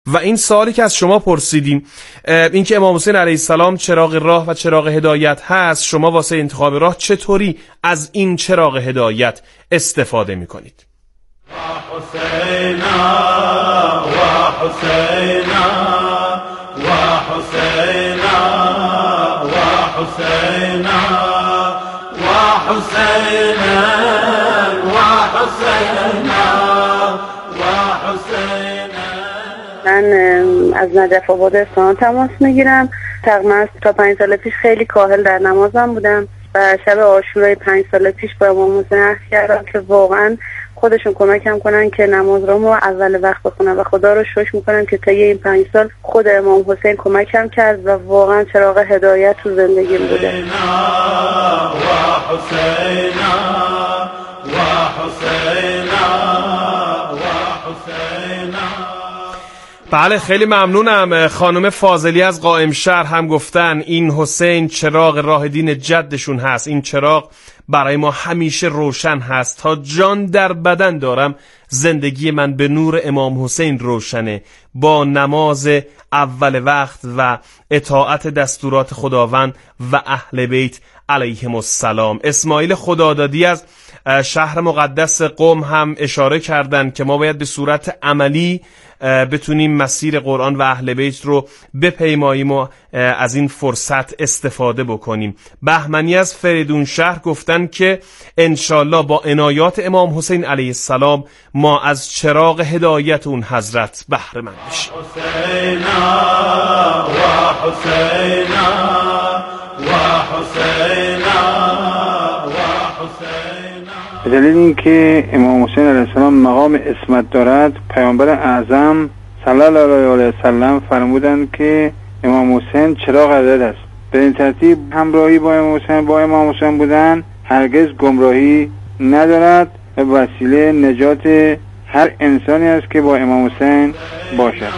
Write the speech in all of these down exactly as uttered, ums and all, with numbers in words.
و این سوالی که از شما پرسیدیم، این که امام حسین علیه السلام چراغ راه و چراغ هدایت هست، شما واسه انتخاب راه چطوری از این چراغ هدایت استفاده میکنید؟ و حسینا و حسینا و حسینا و حسینا و حسینا و حسینا و حسینا. من از نجف آباد اصفهان تماس میگیرم. تقریبا تا پنج سال پیش خیلی کاهل در نمازم بودم و شب عاشورای پنج سال پیش با امام حسین عهد کردم که واقعا خودشون کمکم کنن که نماز رو اول وقت بخونم و خدا رو شکر میکنم که طی این پنج سال خود امام حسین کمکم کرد و واقعا چراغ هدایت تو زندگیم بوده. بله، خیلی ممنونم. خانم فاضلی از قائم شهر هم گفتن این حسین چراغ راه دین جدشون هست. این چراغ برای ما همیشه روشن هست. تا جان در بدن دارم زندگی من به نور امام حسین روشنه. با نماز اول وقت و اطاعت دستورات خداوند و اهل بیت علیهم السلام. اسماعیل خدادادی از شهر مقدس قم هم اشاره کردن که ما باید به صورت عملی بتونیم مسیر قرآن و اهل بیت رو بپیماییم و از این فرصت استفاده بکنیم. بهمنی از فریدون شهر گفتن که انشالله با عنایات امام حسین علیه السلام ما از چراغ هدایت اون حضرت بهره مند بشیم. حسینا و حسینا و حسینا و حسینا. به دلیل اینکه امام حسین علیه السلام مقام عصمت دارد، پیامبر اعظم صلی الله علیه و سلم فرمودند که امام حسین چراغ هدایت است. به این ترتیب همراهی با امام حسین با امام حسین بودن هرگز گمراهی ندارد و وسیله نجات هر انسانی است که با امام حسین باشد.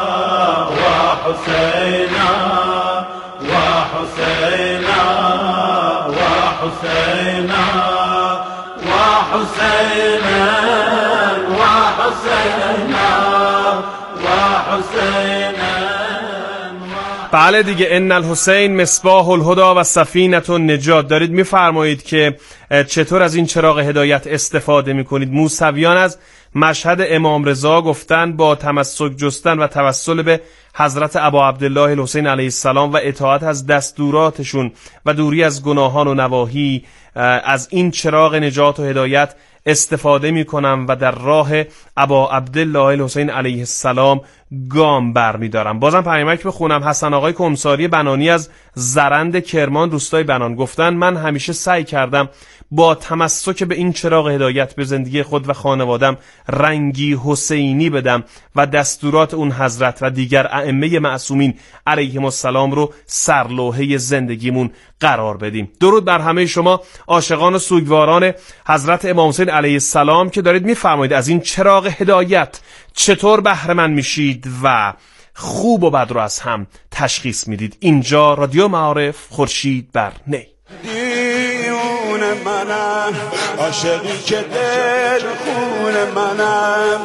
بله دیگه، ان الحسین مصباح الهدی و سفینه النجات. دارید میفرمایید که چطور از این چراغ هدایت استفاده میکنید. موسویان از مشهد امام رضا گفتن با تمسک جستن و توسل به حضرت ابا عبدالله الحسین علیه السلام و اطاعت از دستوراتشون و دوری از گناهان و نواهی از این چراغ نجات و هدایت استفاده می کنم و در راه ابا عبدالله الحسین علیه السلام گام بر می دارم. بازم پیامک بخونم. حسن آقای کمساری بنانی از زرند کرمان روستای بنان گفتن من همیشه سعی کردم با تمسک به این چراغ هدایت به زندگی خود و خانوادم رنگی حسینی بدم و دستورات اون حضرت و دیگر ائمه معصومین علیهم السلام رو سرلوحه زندگیمون قرار بدیم. درود بر همه شما عاشقان و سوگواران حضرت امام حسین علیه السلام که دارید میفرمایید از این چراغ هدایت چطور بهره مند میشید و خوب و بد رو از هم تشخیص میدید. اینجا رادیو معارف، خورشید بر نی. دیون منم عاشقی که دل خون منم.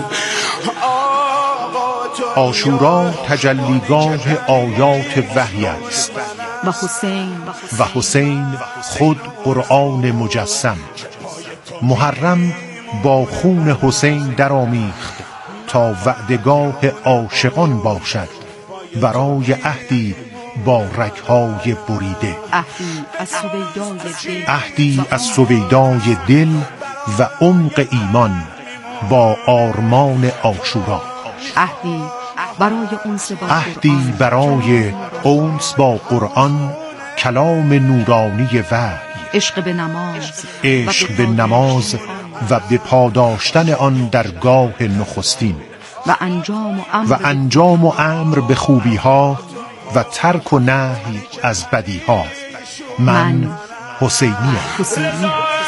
عاشورا تجلیگاه آیات وحی است و حسین و حسین خود قرآن مجسم. محرم با خون حسین درآمیخت تا وعدگاه عاشقان باشد برای عهدی با رگ‌های بریده. عهدی از سویدای دل عهدی از سویدای دل و عمق ایمان با آرمان عاشورا. عهدی برای انس با عهدی برای انس با قرآن، کلام نورانی وحی. عشق به نماز عشق به نماز و به پاداشتن آن در گاه نخستین و انجام و امر, و انجام و امر به خوبی ها و ترک و نهی از بدی ها. من حسینی ام. حسینی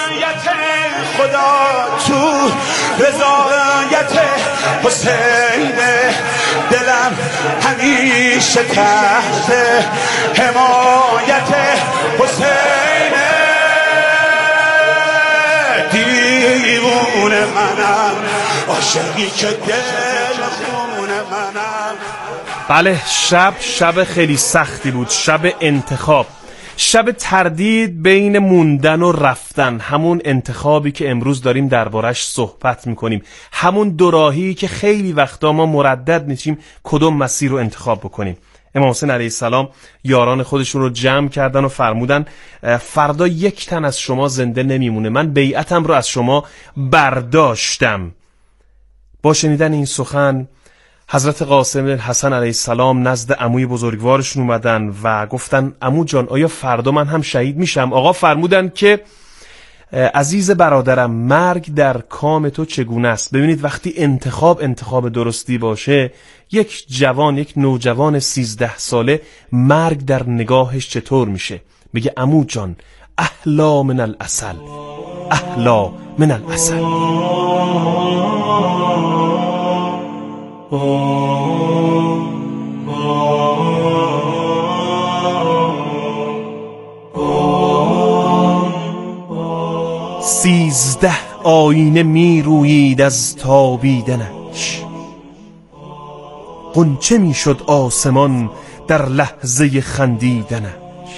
خدا تو رضایت حسین، دلم همیشه تحت حمایت حسین. دیوون منم عاشقی که دل خون منم. بله، شب شب خیلی سختی بود، شب انتخاب، شب تردید بین موندن و رفتن، همون انتخابی که امروز داریم دربارش صحبت میکنیم، همون دوراهی که خیلی وقتا ما مردد میشیم کدوم مسیر رو انتخاب بکنیم. امام حسین علیه السلام یاران خودشون رو جمع کردن و فرمودن فردا یک تن از شما زنده نمیمونه، من بیعتم رو از شما برداشتم. با شنیدن این سخن حضرت قاسم حسن علیه السلام نزد عموی بزرگوارشون اومدن و گفتن عمو جان آیا فردا من هم شهید میشم؟ آقا فرمودن که عزیز برادرم، مرگ در کام تو چگونه است؟ ببینید وقتی انتخاب انتخاب درستی باشه، یک جوان، یک نوجوان سیزده ساله مرگ در نگاهش چطور میشه؟ میگه عمو جان احلا من العسل، احلا من العسل. سیزده آینه می رویید از تابیدنش، غنچه می شد آسمان در لحظه خندیدنش.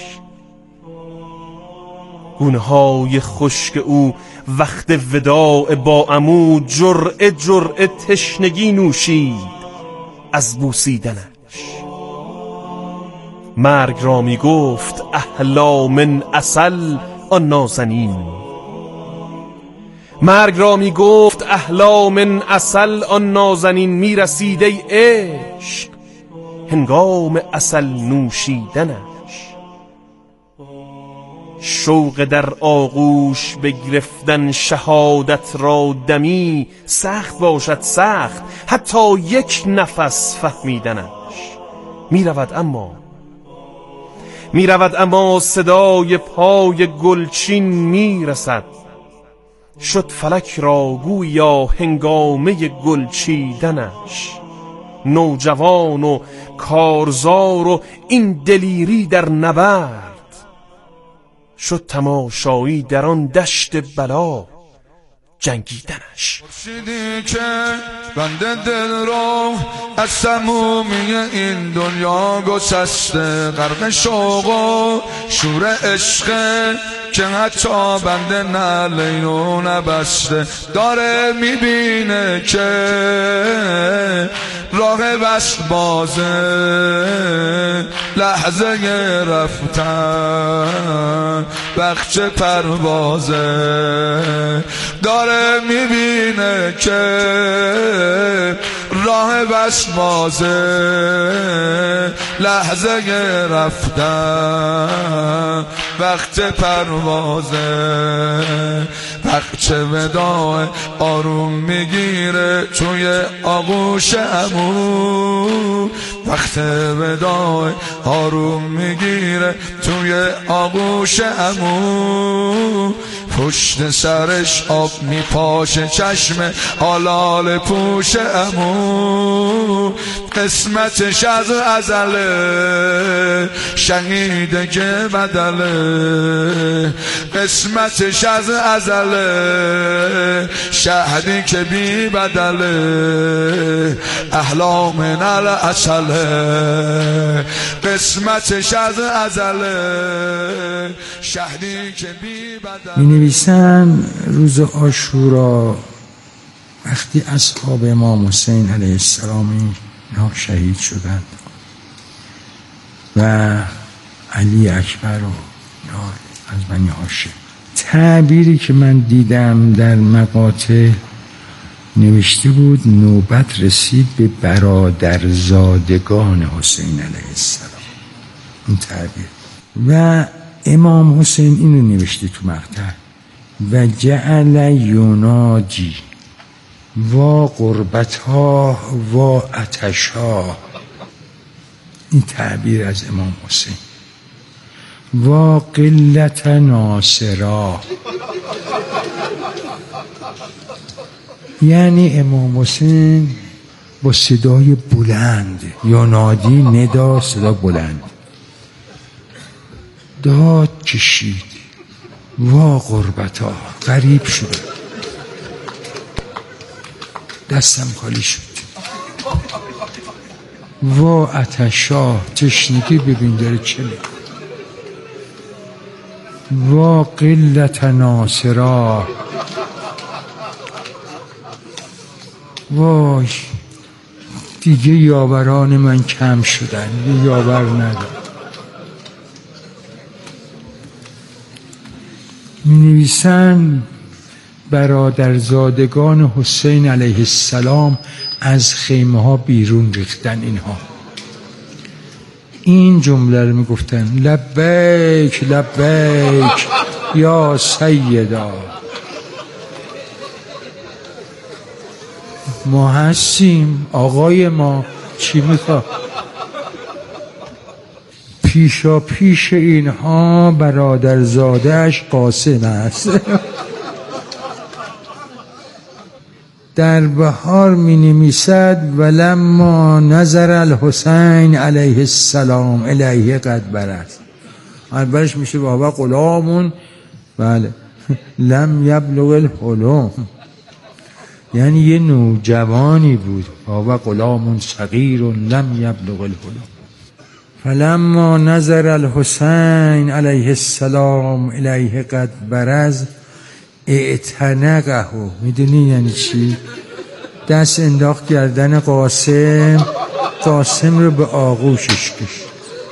گونه های خشک او وقت وداع با عمو جرعه جرعه تشنگی نوشید از بوسیدنش. مرگ را می گفت احلا من عسل آن نازنین، مرگ را می گفت احلا من عسل آن نازنین. می رسید ای عشق هنگام عسل نوشیدنش. شوق در آغوش بگرفتن شهادت را دمی، سخت باشد سخت حتی یک نفس فهمیدنش. می رود اما می رود اما صدای پای گلچین می رسد، شد فلک را گویا هنگامه گل چیدنش. نوجوان و کارزار و این دلیری در نبرد، شد تماشایی در آن دشت بلا جنگیدنش. پرسیدی که بنده دل را از سمومی این دنیا گسسته، غرق شوق و شور عشق که حتی بنده نه لینو نبسته. داره میبینه که راه بس بازه، لحظه رفتن بخش پروازه. داره میبینه که راه بس بازه، لحظه رفتن وقت پروازه. وقت وداع آروم میگیره توی آغوش عمو، وقت وداع آروم میگیره توی آغوش عمو. پشت سرش آب میپاشه چشم آلال پوش عمو. قسمتش از ازله شهیده که بدله، قسمتش از ازله شهدی که بی بدله. احلا من العسله، قسمتش از ازله شهدی که بی بدله. می نویسن روز عاشورا وقتی اصحاب امام حسین علیه السلام اینا شهید شدند و علی اکبر و از بنی هاشم، تعبیری که من دیدم در مقاطع نوشته بود نوبت رسید به برادرزادگان حسین علیه السلام. این تعبیر و امام حسین اینو نوشته تو مقطع و جعل یناجی و قربتها و عطشها. این تعبیر از امام حسین و قلت ناصرا، یعنی امام حسین با صدای بلند ینادی، ندا صدا بلند، داد کشید وا غربتا، غریب شد، دستم خالی شد. وا اتشاه، تشنگی ببین داره چه میکنه. وا قلت ناصرا، وای دیگه یاوران من کم شدن، دیگه یاور ندارم. می نویسن برادرزادگان حسین علیه السلام از خیمه ها بیرون ریختن. اینها این جمله رو می گفتن: لبیک لبیک یا سیدا، ما هستیم آقای ما، چی میخواد؟ پیشا پیش اینها برادرزاده‌اش قاسم است. در بهار می نمیسد: ولما نظر الحسین علیه السلام الیه قد برست. اولش میشه بابا غلامون، بله، لم یبلغ الحلم، یعنی یه نوجوانی بود. بابا غلامون صغیر لم یبلغ الحلم. فلما نظر الحسین علیه السلام الیه قد برز اعتنقه. میدونی یعنی چی؟ دست انداخت گردن قاسم، قاسم رو به آغوشش کشید.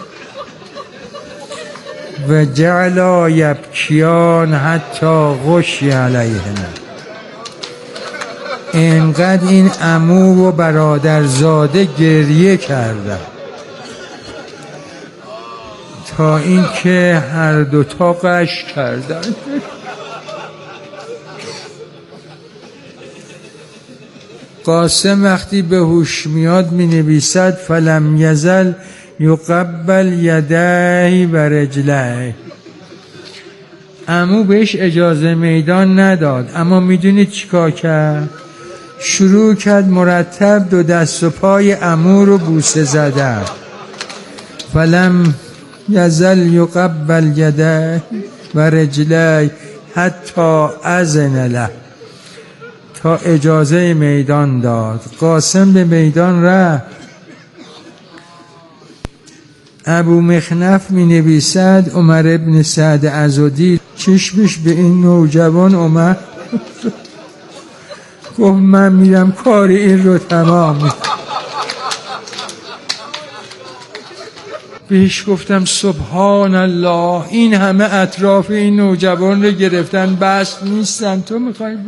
و جعلا یبکیان حتی غشی علیهن. اینقدر این عمو و برادرزاده گریه کردن تا اینکه هر دوتا قش کردن. قاسم وقتی به هوش میاد می نویسد: فلم یزل یقبل یدیه و رجلیه. عمو بهش اجازه میدان نداد، اما میدونید چیکار کرد؟ شروع کرد مرتب دو دست و پای عمو رو بوسه زدن. فلم یزل یقبل یدیه و رجلیه حتی اذن له، تا اجازه میدان داد. قاسم به میدان رفت. ابو مخنف می نویسد: عمر ابن سعد عضدی چشمش به این نوجوان اومد، گفت من میرم کار این رو تمام میکنم. بهش گفتم سبحان الله، این همه اطراف این نوجوان رو گرفتن، بس نیستن، تو میخوای ب...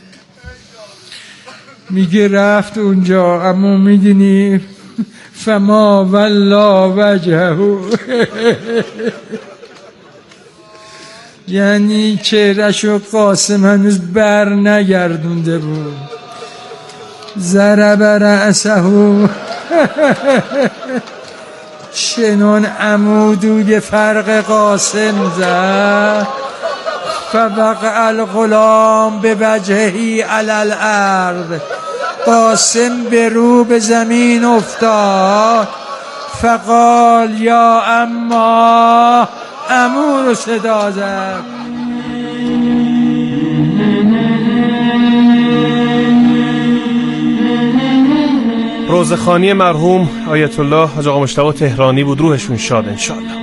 میگه رفت اونجا، اما میدونی فما والله وجهه، یعنی چهرهشو قاسم هنوز بر نگردونده بود. ضرب رأسه، چنان عمودوی فرق قاسم زد. فوقع الغلام به وجهی علی الارض، قاسم به رو به زمین افتاد. فقال یا اما، عمو رو صدا زد. روزخوانی مرحوم آیت الله حاج آقا مجتبی تهرانی بود، روحشون شاد انشاءالله.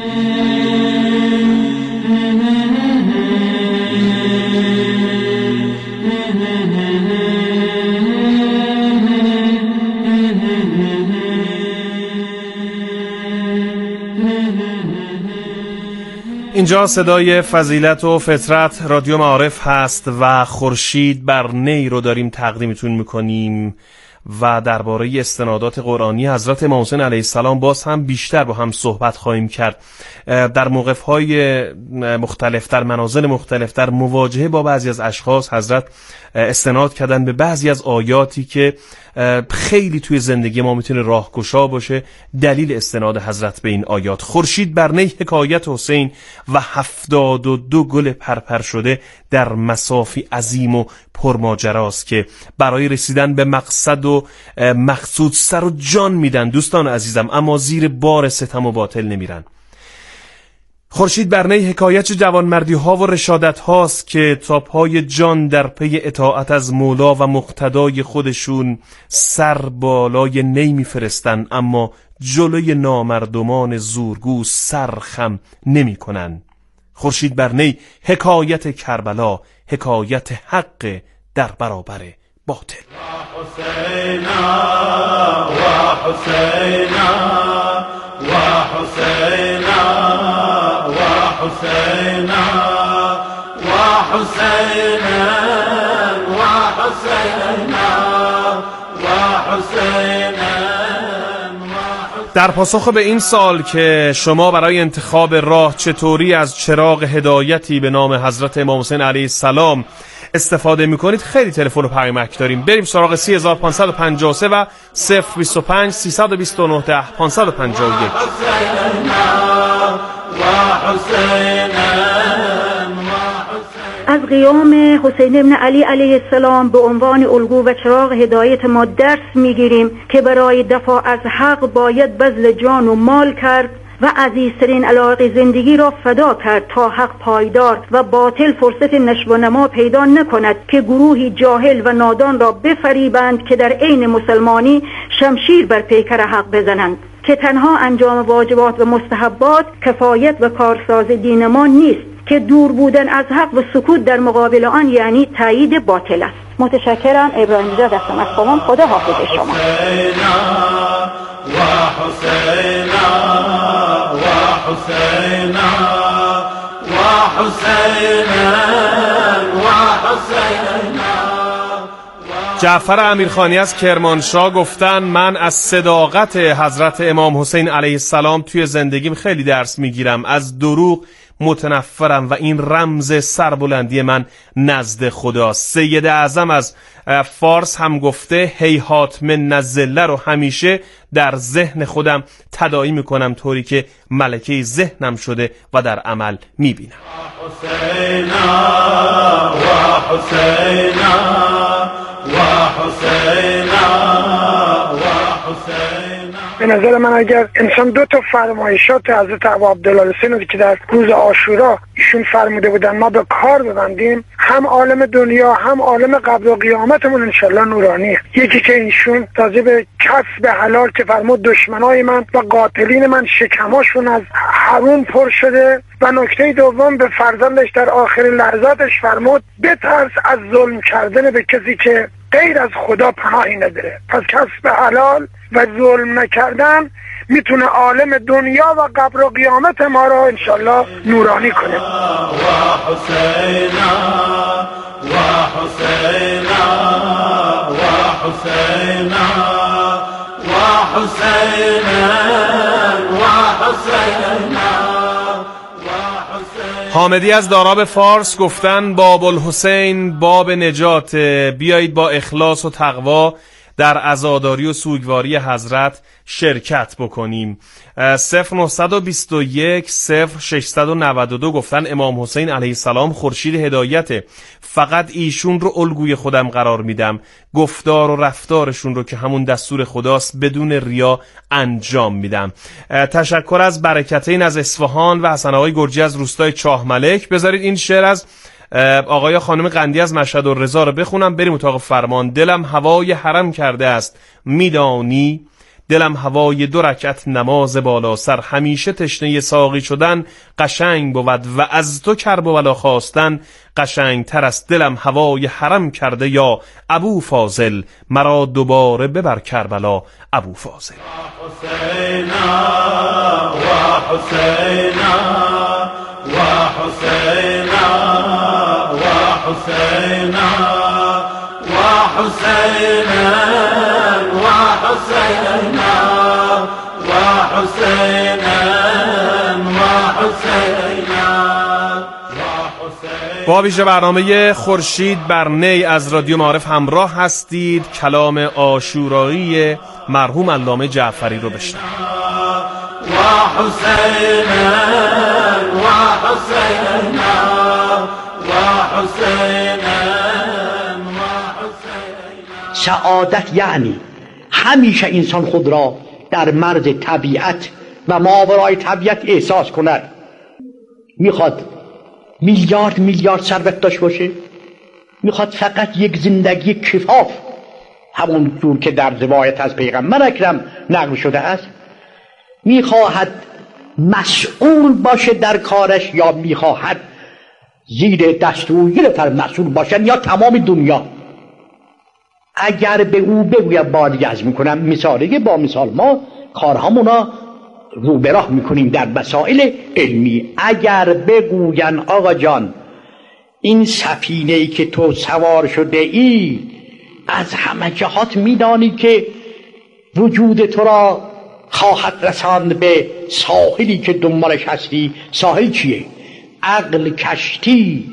اینجا صدای فضیلت و فطرت رادیو معارف هست و خورشید بر نی رو داریم تقدیمتون میکنیم و درباره استنادات قرآنی حضرت امام حسین علیه السلام باز هم بیشتر با هم صحبت خواهیم کرد. در موقف‌های مختلف، در منازل مختلف، در مواجهه با بعضی از اشخاص حضرت استناد کردن به بعضی از آیاتی که خیلی توی زندگی ما میتونه راهگشا باشه. دلیل استناد حضرت به این آیات: خورشید بر نی حکایت حسین و هفتاد و دو گل پرپر شده در مسافی عظیم و پرماجراست که برای رسیدن به مقصد و مقصود سر و جان میدن دوستان عزیزم، اما زیر بار ستم و باطل نمیرن. خورشید بر نی حکایت جوانمردی ها و رشادت هاست که تا پای جان در پی اطاعت از مولا و مقتدای خودشون سر بالای نی میفرستن، اما جلوی نامردمان زورگو سرخم نمی کنن. خورشید بر نی حکایت کربلا، حکایت حق در برابر باطل. حسینا و حسینا و حسینا و حسینا و حسینا و حسینا و حسینا. در پاسخ به این سال که شما برای انتخاب راه چطوری از چراغ هدایتی به نام حضرت امام حسین علیه السلام استفاده میکنید، خیلی تلفن و پیامک داریم. بریم سراغ سه هزار و پانصد و پنجاه و سه و صفر بیست و پنج سیصد و بیست و نه ده پانصد و پنجاه و یک. از قیام حسین ابن علی علیه السلام به عنوان الگو و چراغ هدایت ما درس میگیریم که برای دفاع از حق باید بذل جان و مال کرد و عزیزترین علایق زندگی را فدا کرد تا حق پایدار و باطل فرصت نشو و نما پیدا نکند که گروهی جاهل و نادان را بفریبند که در عین مسلمانی شمشیر بر پیکر حق بزنند، که تنها انجام واجبات و مستحبات کفایت و کارساز دین ما نیست، که دور بودن از حق و سکوت در مقابل آن یعنی تایید باطل است. متشکرم. ابراهیم رضا دستم از قوم. خدا حافظ شما. جعفر امیرخانی از کرمانشاه گفتن من از صداقت حضرت امام حسین علیه السلام توی زندگیم خیلی درس میگیرم، از دروغ متنفرم و این رمز سربلندی من نزد خدا. سید اعظم از فارس هم گفته هیهات من الذله رو همیشه در ذهن خودم تداعی میکنم طوری که ملکه ذهنم شده و در عمل میبینم. حسینا و حسینا و حسینا و حسینا. به نظر من اگر انسان دو تا فرمایشات حضرت ابو عبدالله رو که در روز عاشورا ایشون فرموده بودن ما به کار ببندیم، هم عالم دنیا هم عالم قبر و قیامتمون انشالله نورانیه. یکی که ایشون تازه به کسب حلال که فرمود دشمنای من و قاتلین من شکماشون از حرام پر شده، و نکته دوم به فرزندش در آخرین لحظاتش فرمود بترس از ظلم کردن به کسی که غیر از خدا پناهی نداره. پس کسب حلال و ظلم نکردن میتونه عالم دنیا و قبر و قیامت ما را انشالله نورانی کنه. و حسینا و حسینا و حسینا و حسینا و حسینا. حامدی از داراب فارس گفتن باب الحسین باب نجات، بیایید با اخلاص و تقوا در عزاداری و سوگواری حضرت شرکت بکنیم. صفر نهصد و بیست و یک صفر ششصد و نود و دو گفتن امام حسین علیه السلام خورشید هدایته، فقط ایشون رو الگوی خودم قرار میدم، گفتار و رفتارشون رو که همون دستور خداست بدون ریا انجام میدم. تشکر از برکتین از اصفهان و حسن آقای گرجی از روستای چاه ملک. بذارید این شعر از آقای خانم قندی از مشهد الرضا رو بخونم بریم اتاق فرمان. دلم هوای حرم کرده است میدانی، دلم هوای دو رکعت نماز بالا سر، همیشه تشنه ساقی شدن قشنگ بود و از تو کرب و بلا خواستن قشنگ تر است. دلم هوای حرم کرده یا ابو فاضل، مرا دوباره ببر کربلا ابو فاضل. حسینا و حسینا و حسینا و حسینا و حسینا و حسینا و حسینا و حسینا. با ویژه برنامه خورشید بر نی از رادیو معارف همراه هستید. کلام عاشورایی مرحوم علامه جعفری رو بشنوید. و حسینا و حسینا و حسینا. سعادت یعنی همیشه انسان خود را در مرز طبیعت و ماورای طبیعت احساس کند. میخواد میلیارد میلیارد ثروت داشته باشه، میخواد فقط یک زندگی کفاف، همون جور که در روایت از پیغمبر اکرم نقل شده است، میخواهد مسئول باشه در کارش یا میخواهد زیر دست او یه نفر مسئول باشن یا تمام دنیا. اگر به او بگوید بار از میکنم، مثاله با مثال ما کارهامونا رو به راه میکنیم در مسائل علمی. اگر بگوین آقا جان این سفینه‌ای که تو سوار شده ای از همه جهات میدانی که وجود تو را خواهد رساند به ساحلی که دنبالش هستی. ساحل چیه؟ عقل کشتی،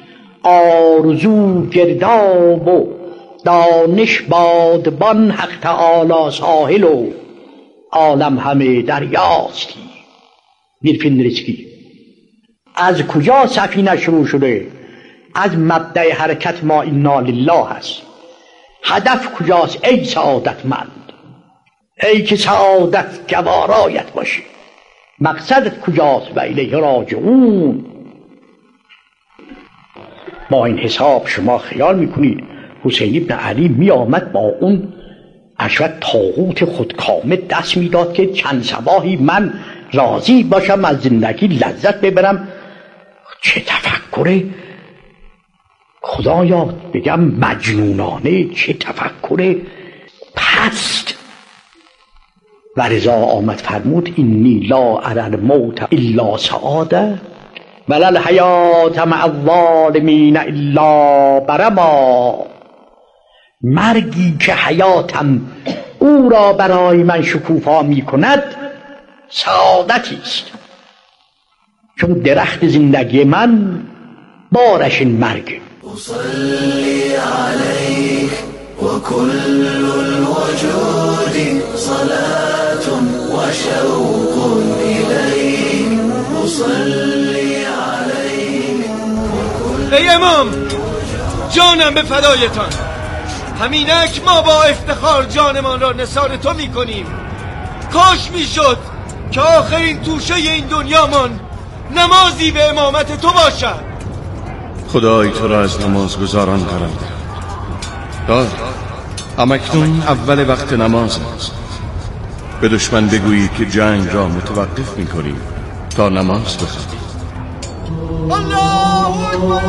آرزو گرداب و دانش بادبان، حق تعالی ساحل و عالم همه دریاستی. میر فندرسکی. از کجا سفینه شروع شده؟ از مبدأ حرکت ما انا لله هست. هدف کجاست ای سعادتمند؟ ای که سعادت گوارایت باشه. مقصدت کجاست؟ و الیه راجعون. با این حساب شما خیال میکنید حسین ابن علی می آمد با اون اشوت طاغوت خودکامه دست میداد که چند صباحی من راضی باشم از زندگی لذت ببرم؟ چه تفکر خدایا بگم مجنونانه، چه تفکر پست. و رضا آمد فرمود اینی لا اری الموت الا سعاده ولا الحیات مع الظالمین الا برما. مرگی که حیاتم او را برای من شکوفا می کند سعادتی است، چون درخت زندگی من بارش این مرگ. اصلی علیک و کل الوجود صلاة و شوق الیک. اصلی علیک. ای امام، جانم به فدایتان. همینک ما با افتخار جانمان را نثار تو می کنیم. کاش می شد که آخرین توشه این دنیامان نمازی به امامت تو باشد. خدای تو را از نماز گزاران قرار داد. امکنون اول وقت نماز است. به دشمن بگویی که جنگ را متوقف می کنیم تا نماز بخوانیم. الله اکبر.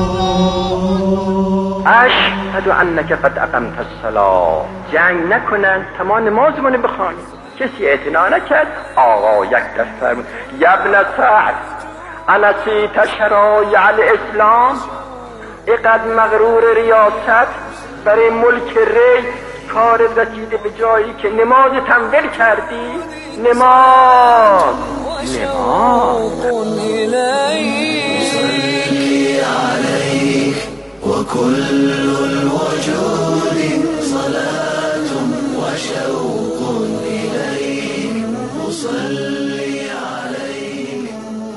اشهد انک قد اقمت الصلاة. جنگ نکنن تا ما نمازمون بخوانیم. کسی اعتنا نکرد. آقا یک دست فرمود یا ابن سعد انسیت شرایع الاسلام. اقد مغرور ریاست برای ملک ری کار رسیده به جایی که نماز تنبیل کردی. نماز نماز صلی علیک و کل الوجود صلاة و شوق الیک. صلی علیک.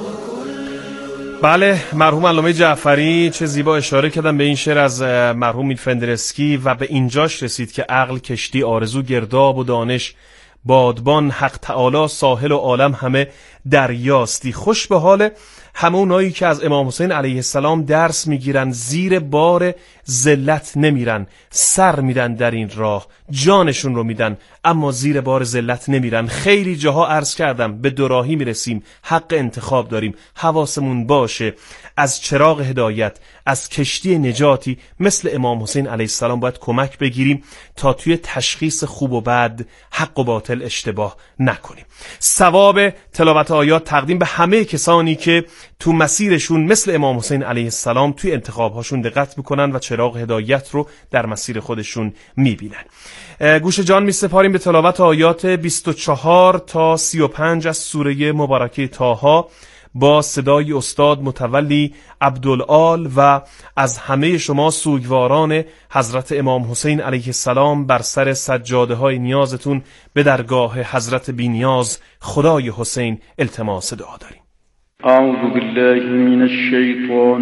بله، مرحوم علامه جعفری چه زیبا اشاره کردن به این شعر از مرحوم میر فندرسکی و به اینجاش رسید که عقل کشتی، آرزو گرداب و دانش بادبان، حق تعالی ساحل و عالم همه دریاستی. خوش به حال همه اونایی که از امام حسین علیه السلام درس میگیرن، زیر بار ذلت نمیرن، سر میدن در این راه، جانشون رو میدن اما زیر بار ذلت نمیرن. خیلی جاها عرض کردم به دوراهی میرسیم، حق انتخاب داریم، حواسمون باشه از چراغ هدایت، از کشتی نجاتی مثل امام حسین علیه السلام باید کمک بگیریم تا توی تشخیص خوب و بد، حق و باطل اشتباه نکنیم. ثواب تلاوت آیات تقدیم به همه کسانی که تو مسیرشون مثل امام حسین علیه السلام توی انتخابهاشون دقت میکنن و چراغ هدایت رو در مسیر خودشون میبینن. گوش جان میسپاریم به تلاوت آیات بیست و چهار تا سی و پنج از سوره مبارکه طه با صدای استاد متولی عبدالآل و از همه شما سوگواران حضرت امام حسین علیه السلام بر سر سجاده های نیازتون به درگاه حضرت بی‌نیاز خدای حسین التماس دعا داریم. اعوذ بالله من الشیطان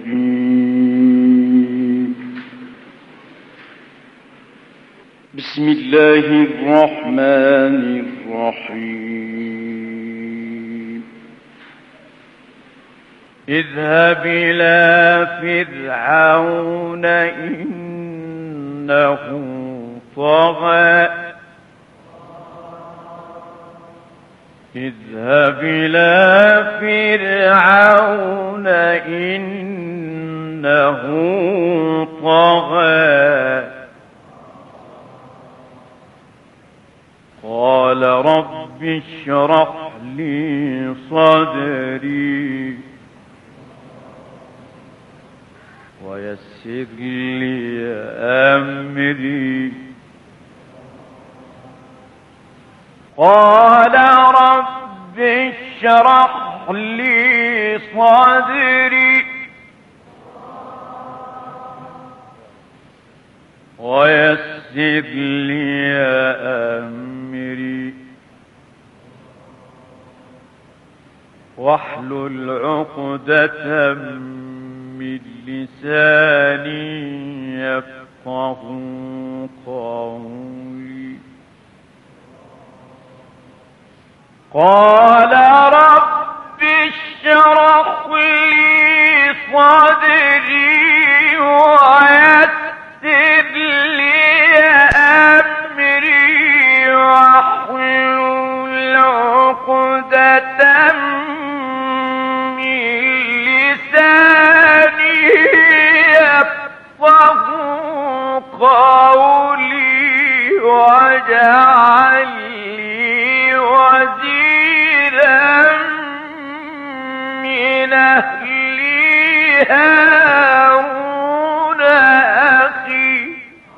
الرجیم. بسم الله الرحمن الرحیم. اذهب إلى فرعون إنه طغى اذهب إلى فرعون إنه طغى قال رب اشرح لي صدري ويسر لي أمري قال رب اشرح لي صدري ويسر لي أمري واحلل عقدة من لساني يفقه قولي قال رب اشرح لي صدري ويسر لي أمري واحلل عقدة من لساني يفقه قولي واجعل لي وزيرا من أهلي هارون أخي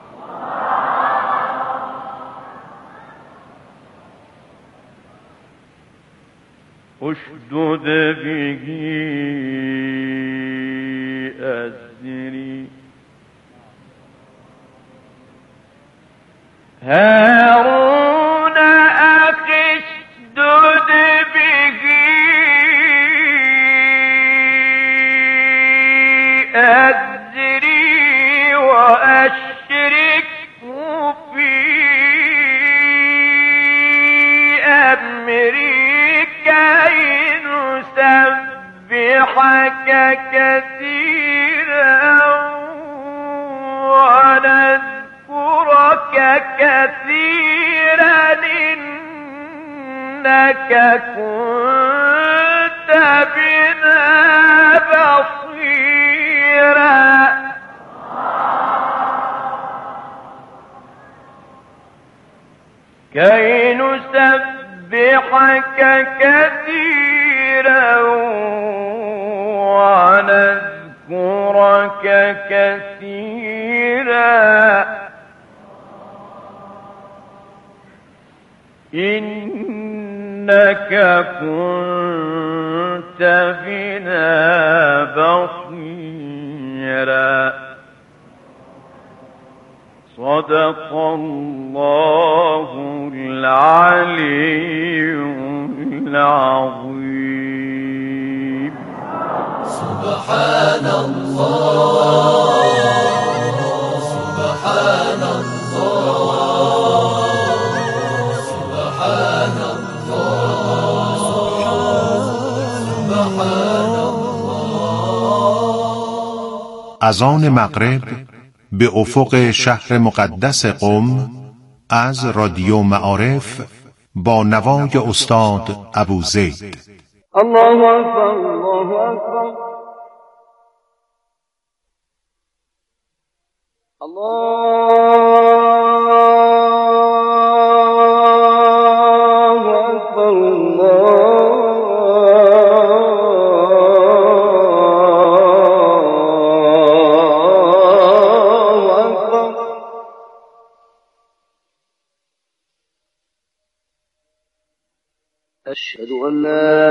اشدد به أزري هارون أخي اشدد به أزري وأشركه في أمري كي نسبحك كثيرا ونذكرك كثيرا إنك كنت بنا بصيرا كي نسبحك كثيرا ونذكرك كثيرا إنك كنت بنا بصيرا صدق الله العلي العظيم سبحان الله سبحان الله سبحان الله سبحان الله. اذان مغرب به افق شهر مقدس قم از رادیو معارف با نوای استاد ابوزید. الله اکبر الله اکبر الله اکبر الله اکبر. أشهد أن لا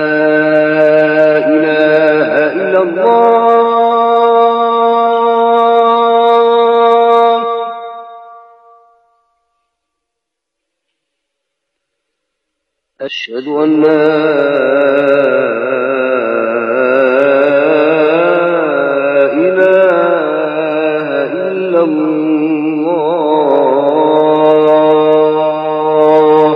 إله إلا الله أشهد أن لا إله إلا الله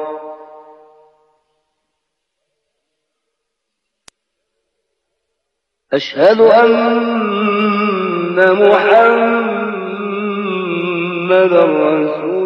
أشهد أن محمدا رسول